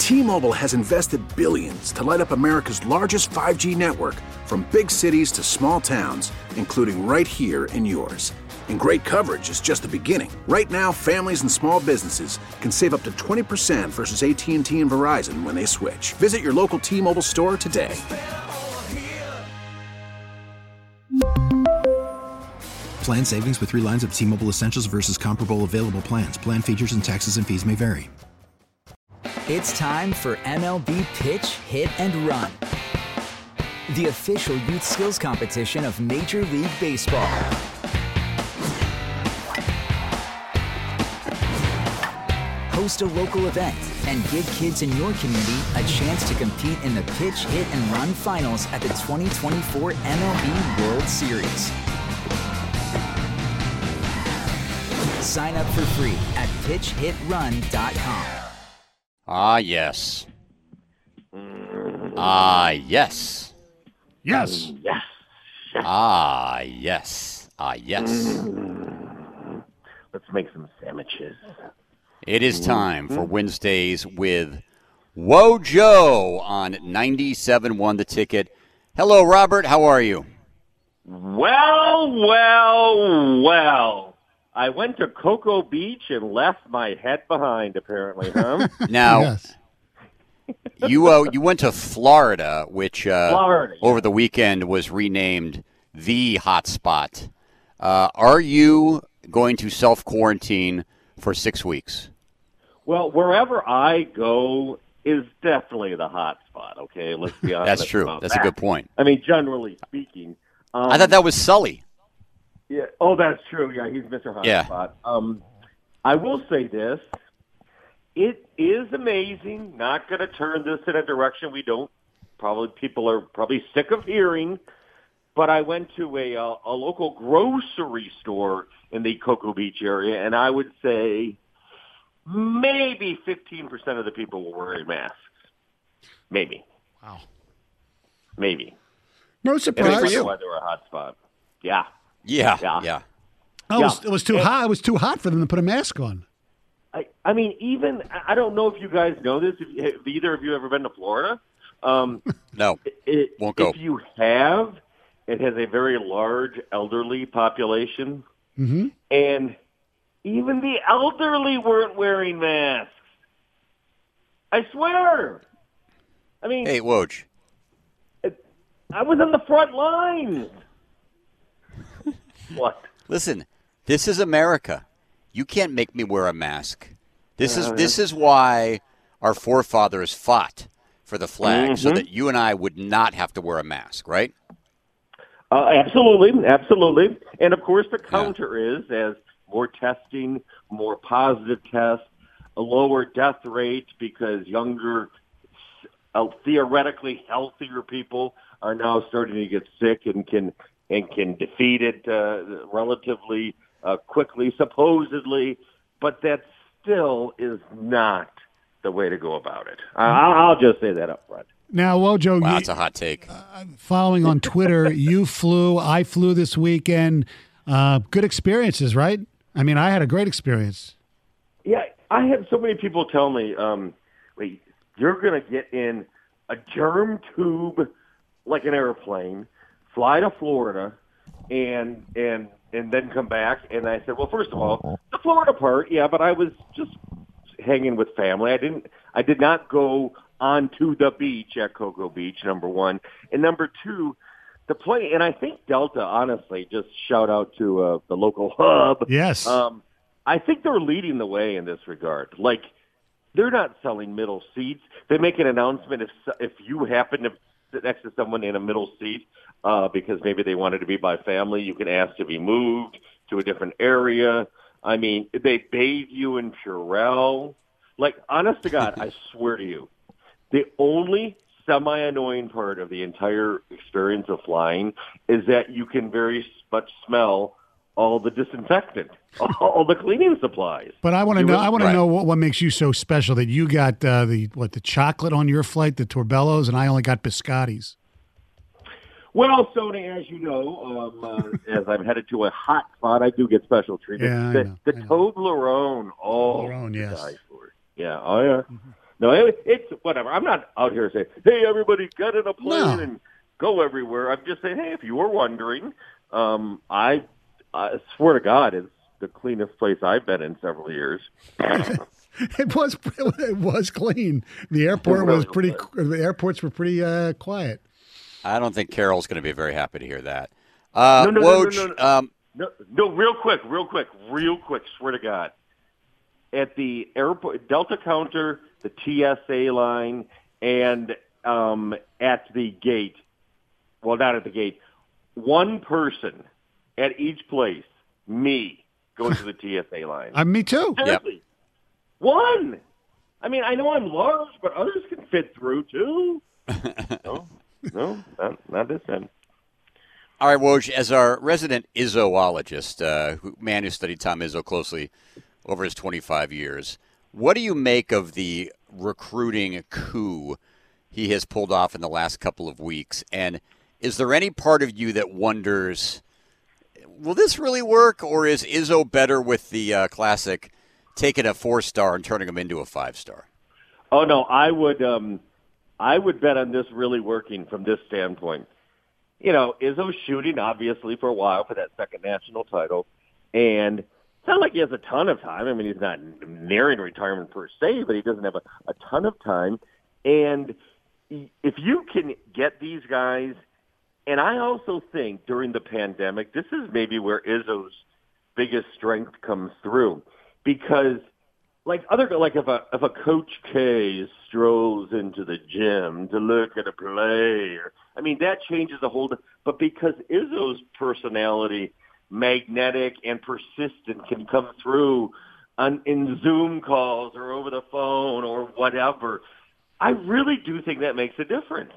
T-Mobile has invested billions to light up America's largest 5G network, from big cities to small towns, including right here in yours. And great coverage is just the beginning. Right now, families and small businesses can save up to 20% versus AT&T and Verizon when they switch. Visit your local T-Mobile store today. Plan savings with 3 lines of T-Mobile Essentials versus comparable available plans. Plan features and taxes and fees may vary. It's time for MLB Pitch, Hit, and Run, the official youth skills competition of Major League Baseball. Host a local event and give kids in your community a chance to compete in the Pitch, Hit, and Run finals at the 2024 MLB World Series. Sign up for free at pitchhitrun.com. Ah, yes. Ah, yes. Yes. Yes. Ah, yes. Ah, yes. Let's make some sandwiches. It is time for Wednesdays with Wojo on 97.1 The Ticket. Hello, Robert. How are you? Well. I went to Cocoa Beach and left my head behind, apparently, huh? Now, Yes. you went to Florida, which Florida, yeah. over the weekend was renamed the hot spot. Are you going to self-quarantine for 6 weeks? Well, wherever I go is definitely the hot spot, okay? Let's be honest. That's true. about That's that. a good point. I mean, generally speaking. I thought that was Sully. Yeah. Oh, that's true. Yeah, he's Mr. Hot Yeah. Spot. I will say this. It is amazing. Not going to turn this in a direction people are probably sick of hearing. But I went to a local grocery store in the Cocoa Beach area, and I would say maybe 15% of the people were wearing masks. Maybe. Wow. Maybe. No And surprise. that's why they were a hot spot. Yeah. Yeah. Oh, it was too hot. It was too hot for them to put a mask on. I mean, even I don't know if you guys know this. If either of you ever been to Florida? No, won't go. If you have, it has a very large elderly population, Mm-hmm. and even the elderly weren't wearing masks. I swear. I mean, Hey, Woj. I was on the front lines. What? Listen, this is America. You can't make me wear a mask. This is why our forefathers fought for the flag, so that you and I would not have to wear a mask, right? Absolutely. And, of course, the counter is, as more testing, more positive tests, a lower death rate because younger, theoretically healthier people are now starting to get sick and can defeat it relatively quickly, supposedly, but that still is not the way to go about it. I'll just say that up front. Now, Wojo, Wow, that's a hot take. following on Twitter, you flew, I flew this weekend. Good experiences, right? I mean, I had a great experience. Yeah, I had so many people tell me, wait, you're going to get in a germ tube like an airplane, fly to Florida, and then come back. And I said, well, first of all, the Florida part, yeah, but I was just hanging with family. I did not go onto the beach at Cocoa Beach, number one. And number two, the plane, and I think Delta, honestly, just shout out to the local hub. Yes. I think they're leading the way in this regard. Like, they're not selling middle seats. They make an announcement if you happen to sit next to someone in a middle seat because maybe they wanted to be by family, you can ask to be moved to a different area. I mean, they bathe you in Purell. Like, honest to God, I swear to you, the only semi-annoying part of the entire experience of flying is that you can very much smell all the disinfectant, all the cleaning supplies. But I want to know. I want to Right. know what makes you so special that you got the chocolate on your flight, the Torbellos, and I only got biscottis. Well, Sony, as you know, as I'm headed to a hot spot, I do get special treatment. Yeah, I know, The I know. Toblerone, Toblerone, to yes. die for. Yeah, oh yeah. it's whatever. I'm not out here saying, hey, everybody get in a plane and go everywhere. I'm just saying, hey, if you were wondering, I swear to God, it's the cleanest place I've been in several years. It was clean. The airport was pretty. The airports were pretty quiet. I don't think Carol's going to be very happy to hear that. No, real quick. Swear to God, at the airport, Delta counter, the TSA line, and at the gate. Well, not at the gate. One person at each place. Me going to the TSA line. Me too. Seriously. Yep. One. I mean, I know I'm large, but others can fit through too. No, not this end. All right, Woj, as our resident Izzoologist, man who studied Tom Izzo closely over his 25 years, what do you make of the recruiting coup he has pulled off in the last couple of weeks? And is there any part of you that wonders, will this really work, or is Izzo better with the classic taking a 4-star and turning him into a 5-star? Oh no, I would bet on this really working from this standpoint. You know, Izzo's shooting obviously for a while for that second national title, and it's not like he has a ton of time. I mean, he's not nearing retirement per se, but he doesn't have a ton of time. And if you can get these guys, and I also think during the pandemic, this is maybe where Izzo's biggest strength comes through. Because, if a Coach K strolls into the gym to look at a player, I mean, that changes the whole. But because Izzo's personality, magnetic and persistent, can come through in Zoom calls or over the phone or whatever, I really do think that makes a difference.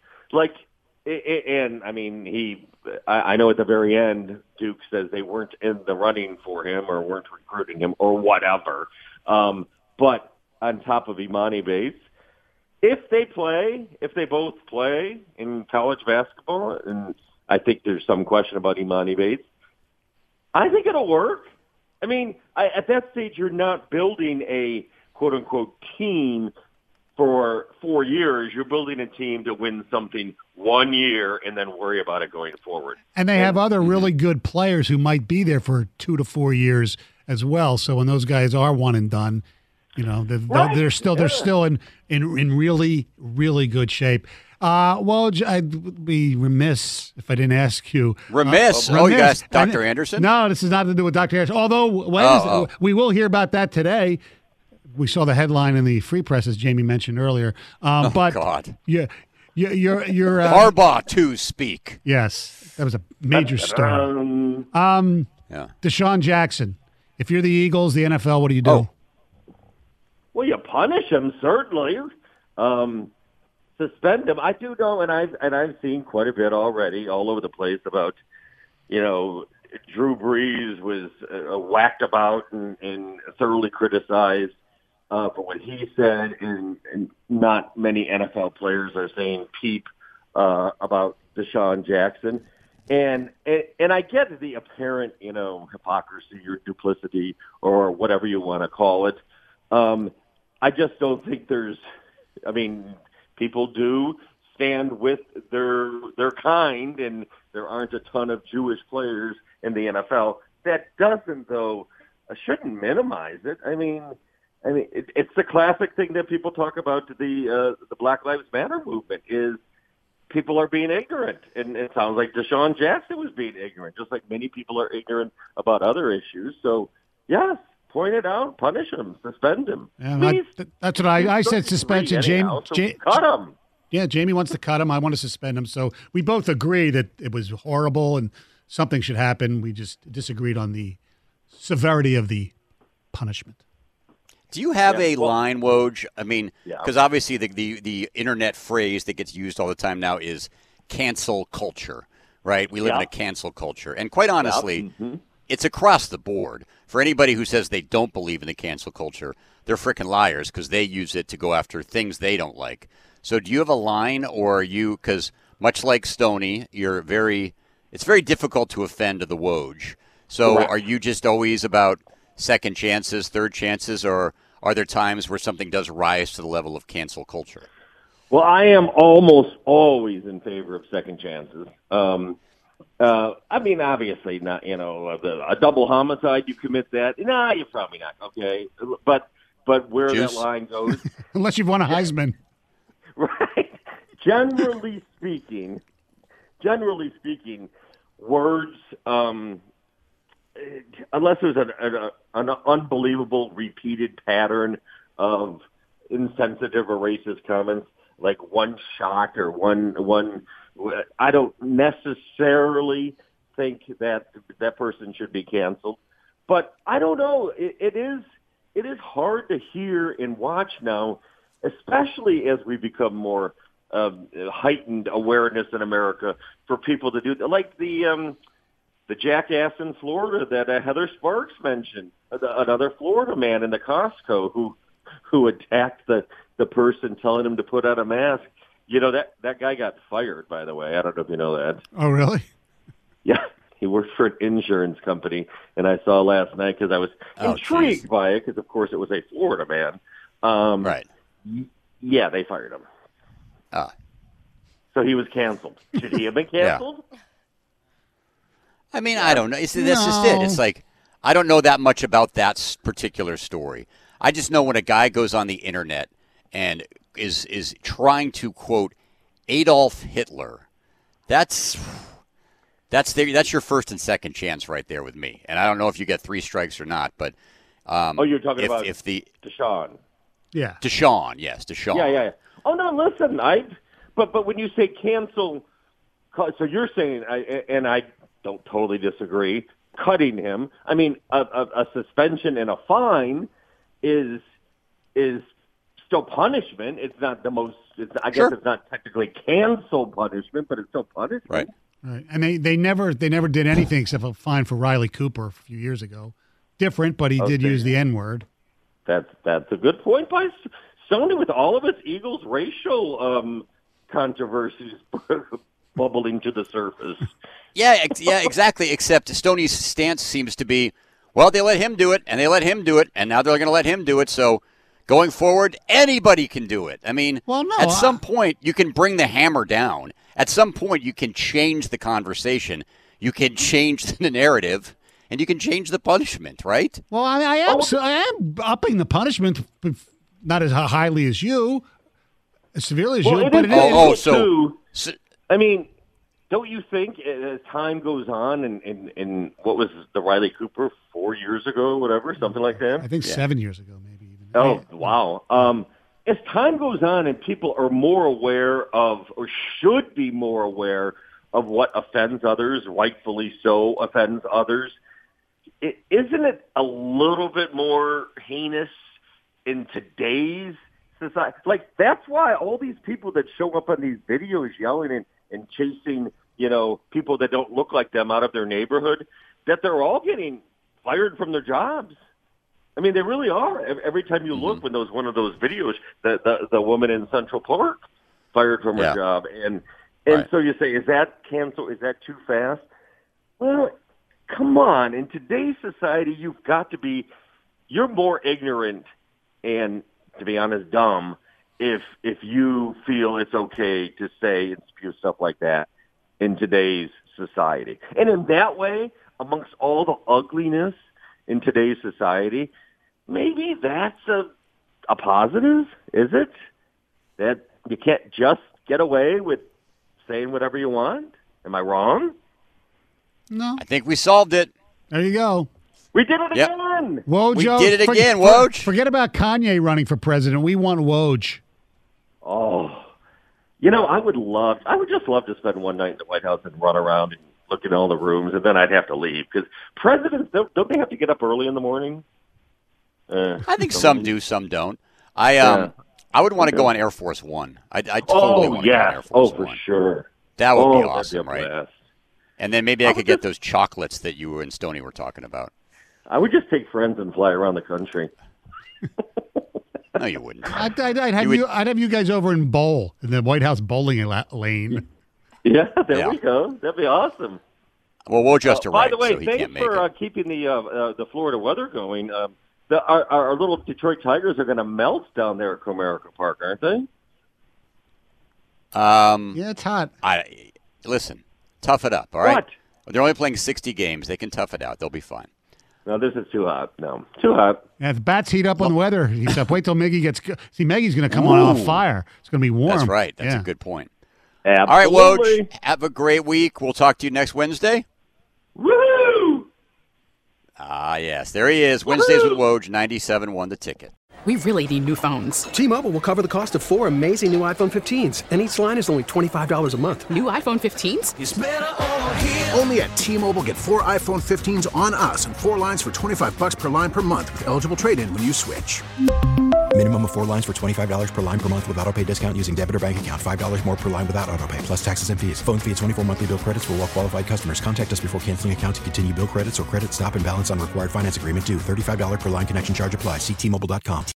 And I mean, I know at the very end, Duke says they weren't in the running for him or weren't recruiting him or whatever. But on top of Imani Bates, if they both play in college basketball, and I think there's some question about Imani Bates, I think it'll work. I mean, at that stage, you're not building a quote-unquote team for 4 years. You're building a team to win something 1 year and then worry about it going forward. And they have other really good players who might be there for 2 to 4 years as well. So when those guys are one and done, you know, they're still in really, really good shape. Well, I'd be remiss if I didn't ask you. Remiss? Oh, you guys, Dr. Anderson? No, this is not to do with Dr. Anderson. Although we will hear about that today. We saw the headline in the Free Press, as Jamie mentioned earlier. But God. You're Harbaugh to speak. Yes, that was a major story. Yeah. Deshaun Jackson. If you're the Eagles, the NFL, what do you do? Oh. Well, you punish him, certainly. Suspend him. I do know, and I've seen quite a bit already, all over the place about, you know, Drew Brees was whacked about and thoroughly criticized for what he said, and not many NFL players are saying peep about Deshaun Jackson. And I get the apparent, you know, hypocrisy or duplicity or whatever you want to call it. I just don't think people do stand with their kind, and there aren't a ton of Jewish players in the NFL. That doesn't, though, shouldn't minimize it. I mean, it's the classic thing that people talk about, the Black Lives Matter movement, is people are being ignorant. And it sounds like Deshaun Jackson was being ignorant, just like many people are ignorant about other issues. So, yes, point it out, punish him, suspend him. Yeah, that's what I said, suspension. Cut him. Yeah, Jamie wants to cut him. I want to suspend him. So we both agree that it was horrible and something should happen. We just disagreed on the severity of the punishment. Do you have a line, Woj? I mean, because obviously the internet phrase that gets used all the time now is cancel culture, right? We live in a cancel culture. And quite honestly, it's across the board. For anybody who says they don't believe in the cancel culture, they're freaking liars because they use it to go after things they don't like. So do you have a line, or are you, because much like Stoney, it's very difficult to offend the Woj. So are you just always about second chances, third chances, or are there times where something does rise to the level of cancel culture? Well, I am almost always in favor of second chances. I mean, obviously not, a double homicide, you commit that. Nah, you're probably not, okay? But where Juice. that line goes. Unless you've won a Heisman. Right. Generally speaking, words, unless there's an unbelievable repeated pattern of insensitive or racist comments, like one shot or one, I don't necessarily think that person should be canceled. But I don't know. It is hard to hear and watch now, especially as we become more heightened awareness in America for people to do like the jackass in Florida that Heather Sparks mentioned, another Florida man in the Costco who attacked the person telling him to put on a mask. That guy got fired, by the way. I don't know if you know that. Oh, really? Yeah, he worked for an insurance company, and I saw last night because I was intrigued by it because, of course, it was a Florida man. Right. Yeah, they fired him. So he was canceled. Should he have been canceled? Yeah. I mean, I don't know. That's just it. It's like I don't know that much about that particular story. I just know when a guy goes on the internet and is trying to quote Adolf Hitler, that's your first and second chance right there with me. And I don't know if you get 3 strikes or not, but you're talking about Deshaun. Yeah. Deshaun, yes, Deshaun. Yeah. Oh no, listen, but when you say cancel, so you're saying, and I don't totally disagree, cutting him. I mean, a suspension and a fine is still punishment. It's not the most. I guess it's not technically cancel punishment, but it's still punishment. Right. And they never did anything except a fine for Riley Cooper a few years ago. Different, but he did use the N-word. That's a good point by Sony with all of its Eagles racial controversies bubbling to the surface. Yeah, exactly. Except Stoney's stance seems to be, well, they let him do it, and they let him do it, and now they're going to let him do it. So going forward, anybody can do it. I mean, at some point, you can bring the hammer down. At some point, you can change the conversation. You can change the narrative, and you can change the punishment, right? Well, I am upping the punishment, not as highly as you, as severely as you. But it is. I mean, don't you think as time goes on, and what was the Riley Cooper 4 years ago, whatever, something like that? I think 7 years ago, maybe even. Oh, wow. As time goes on and people are more aware of, or should be more aware of what offends others, rightfully so offends others, isn't it a little bit more heinous in today's society? Like, that's why all these people that show up on these videos yelling and chasing, people that don't look like them out of their neighborhood, that they're all getting fired from their jobs. I mean, they really are. Every time you look, when one of those videos, the woman in Central Park fired from her job, and so you say, is that cancel? Is that too fast? Well, come on. In today's society, you've got to be. You're more ignorant and, to be honest, dumb if you feel it's okay to say and spew stuff like that in today's society. And in that way, amongst all the ugliness in today's society, maybe that's a positive, is it? That you can't just get away with saying whatever you want? Am I wrong? No. I think we solved it. There you go. We did it again. Woj, we did it again, Woj. Forget about Kanye running for president. We want Woj. Oh. I would just love to spend one night in the White House and run around and look at all the rooms, and then I'd have to leave. Because presidents, don't they have to get up early in the morning? I think some do, some don't. I would want to go on Air Force One. I totally want to go on Air Force One. Oh, for sure. That would be awesome, right? Right? And then maybe I could get those chocolates that you and Stoney were talking about. I would just take friends and fly around the country. No, you wouldn't. I'd have you guys over in bowl in the White House bowling lane. Yeah, there we go. That'd be awesome. Well, Woj just arrived, by the way, so he thanks can't make for it. keeping the Florida weather going. our little Detroit Tigers are going to melt down there at Comerica Park, aren't they? Yeah, it's hot. Listen, tough it up, all right? What? They're only playing 60 games. They can tough it out. They'll be fine. No, this is too hot. No, too hot. Yeah, if bats heat up on the weather, he said, wait till Miggy gets – see, Miggy's going to come on fire. It's going to be warm. That's right. That's a good point. Absolutely. All right, Woj, have a great week. We'll talk to you next Wednesday. Woo! Ah, yes. There he is. Wednesdays with Woj, 97.1 The Ticket. We really need new phones. T-Mobile will cover the cost of 4 amazing new iPhone 15s, and each line is only $25 a month. New iPhone 15s? It's better over here. Only at T-Mobile, get 4 iPhone 15s on us and 4 lines for $25 per line per month with eligible trade-in when you switch. Minimum of 4 lines for $25 per line per month with autopay discount using debit or bank account. $5 more per line without autopay, plus taxes and fees. Phone fee at 24 monthly bill credits for well-qualified customers. Contact us before canceling account to continue bill credits or credit stop and balance on required finance agreement due. $35 per line connection charge applies. See T-Mobile.com.